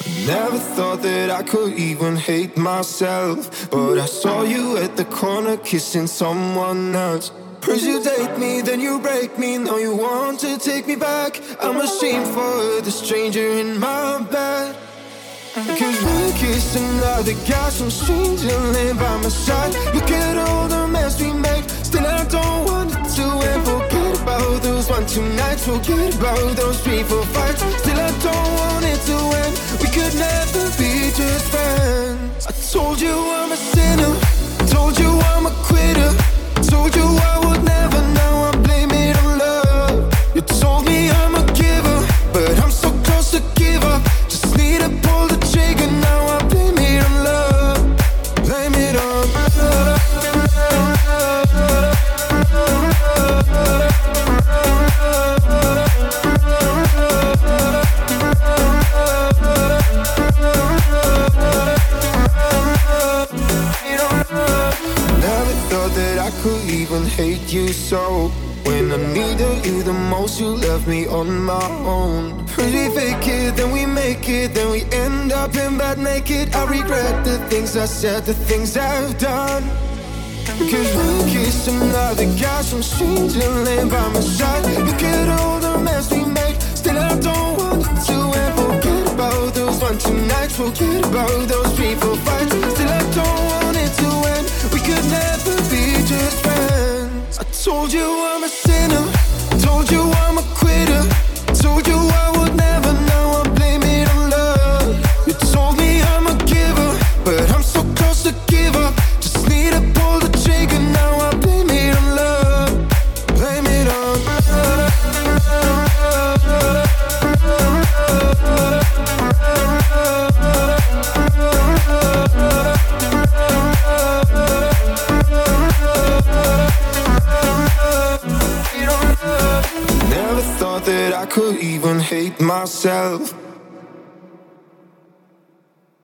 Never thought that I could even hate myself, but I saw you at the corner kissing someone else. First you date me, then you break me, now you want to take me back. I'm ashamed for the stranger in my bed. Cause one kiss another guy, some stranger laying by my side. Look at all the mess we made, still I don't want it to end. Forget about those 1-2 nights, forget about those 3-4 fights. Still I don't want it to end, we could never be just friends. I told you I'm a sinner, told you I'm a quitter, told you I would never, now I blame it on love. You told me I'm a giver, but I'm so close to give up. Just need to pull the trigger, now I blame it on love. Blame it on love. Never thought that I could even hate you so. When I needed you the most, you left me on my own. First we fake it, then we make it, then we end up in bed naked. I regret the things I said, the things I've done. Cause one kiss another guy, some stranger laying by my side. Look at all the mess we made, still I don't want it to end. Forget about those 1-2 nights, forget about those 3-4 fights. Still I don't want it to end, we could never be just friends. I told you I'm a sinner, told you I'm a quitter, told you I would never, now I blame it on love. You told me I'm a giver, but I'm so close to give up. Just need to pull the trigger, now I blame it on love. Blame it on love. Never thought that I could even hate myself,